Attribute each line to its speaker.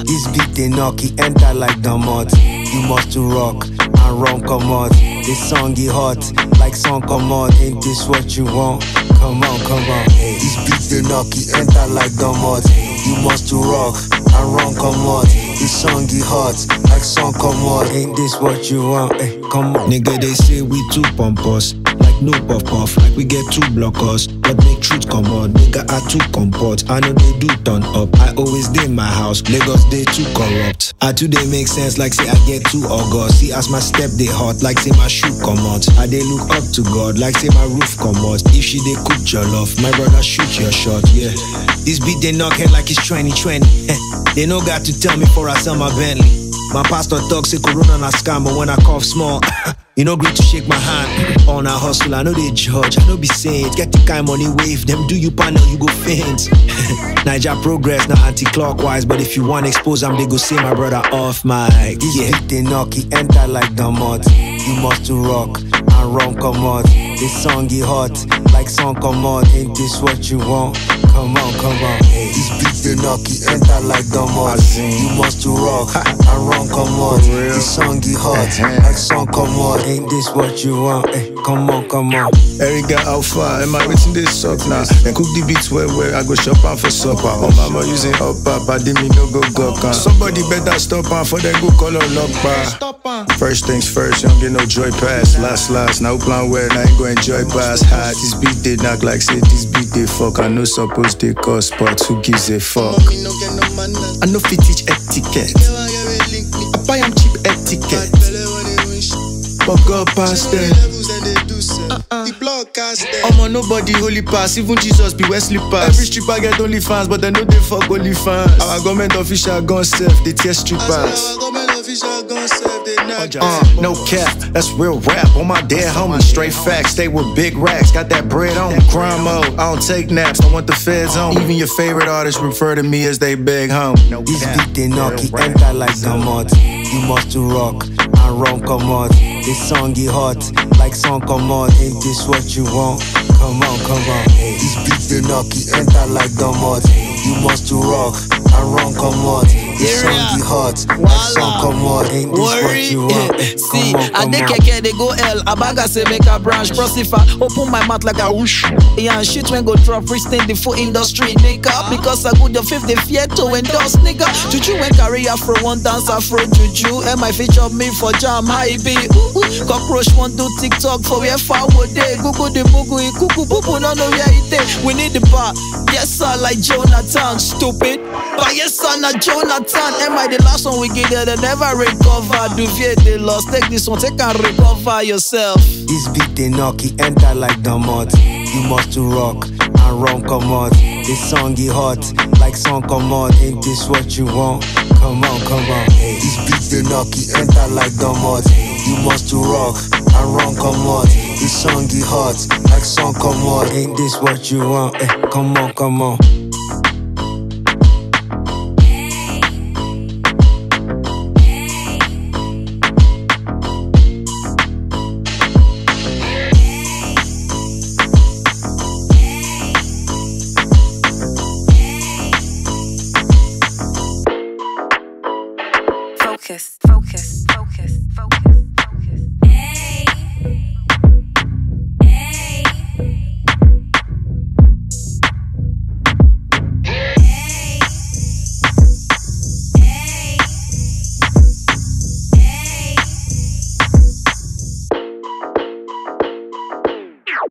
Speaker 1: This beat they knock, he enter like the mud. You must to rock and run come out. This song he hot, like song come out. Ain't this what you want? Come on, come on. Hey. This beat they knock, he enter like the mud. You must to rock and run come out. This song he hot, like song come out. Ain't this what you want? Hey, come on.
Speaker 2: Nigga, they say we too pompous, like no puff puff, like we get two blockers. But make truth come out, nigga, I too comport. I know they do turn up, I always dey in my house. Lagos, they too corrupt. I too they make sense, like say I get too august. See as my step they hot, like say my shoe come out. I they look up to God, like say my roof come out. If she they cook your love, my brother shoot your shot, yeah. This beat they knock head like it's 2020. They no got to tell me for I sell my Bentley. My pastor talk say Corona na scam, but when I cough small, you know great to shake my hand. On a hustle, I know they judge, I know be saint. Get the kind money wave, them do you panel, you go faint. Niger progress, now anti-clockwise, but if you want expose them, they go say my brother off mic.
Speaker 1: This beat they knock, he enter like the mud. You must to rock and run come out. This song he hot, like song come out. Ain't this what you want? Come on, come on. Hey. This beat they knock, he enter like the mud. You must to rock and run come out. This song he hot, like song come out. Ain't this what you want? Hey, come on, come on.
Speaker 3: Erica Alpha, am I waiting this up now? And cook the beats where I go shop out for supper. Oh mama using up up, I didn't no go somebody better stop on for them go call on lock bar. First things first, you don't get no joy pass. Last, now plan well, now ain't go enjoy pass. Hot, this beat they knock like say this beat they fuck. I know suppose they cost, but who gives a fuck? I know fit teach etiquette. I buy am cheap etiquette. But God past them. Nobody holy pass, even Jesus be Wesley pass. Every stripper get only fans, but they know they fuck only fans. Our government official gun self, they tear strippers. No cap, that's real rap on my dead homie. Straight facts, stay with big racks, got that bread on. Crime mode, I don't take naps, I want the feds on. Even your favorite artists refer to me as they big home.
Speaker 1: This beat they knock, he enter like the mud. You must to rock and run come out. This song he hot, like song come out. Ain't this what you want? Come on, come on. Hey. This beat they knock, he enter like the mud. You must to rock and run come out. This song he hot, like song come out. Ain't this what you want?
Speaker 4: See, I dey keke they go L. Abaga say make a branch. Prosifa, open my mouth like a whoosh. Yeah, and shit when go drop, freestyle the full industry, nigga. Because I go the fifth, they fear to endorse, nigga. Juju when carry afro, one dance afro juju. And my feature me for jam, high be. Cockroach want do TikTok for where far would they? Google the bugu, kuku bubu, no where it is. We need the bar. Yes, sir, like Jonathan, stupid. But yes, sir, not Jonathan. Am I the last one we get there? They never recover. Duvier they lost. Take this one, take and recover yourself.
Speaker 1: This beat they knock, he enter like the mud. You must to rock and run come out. This song he hot, like song come out. Ain't this what you want? Come on, come on. Hey. This beat they knock, he enter like the mud. You must to rock and run come out. This song he hot, like song come out. Ain't this what you want? Hey, come on, come on.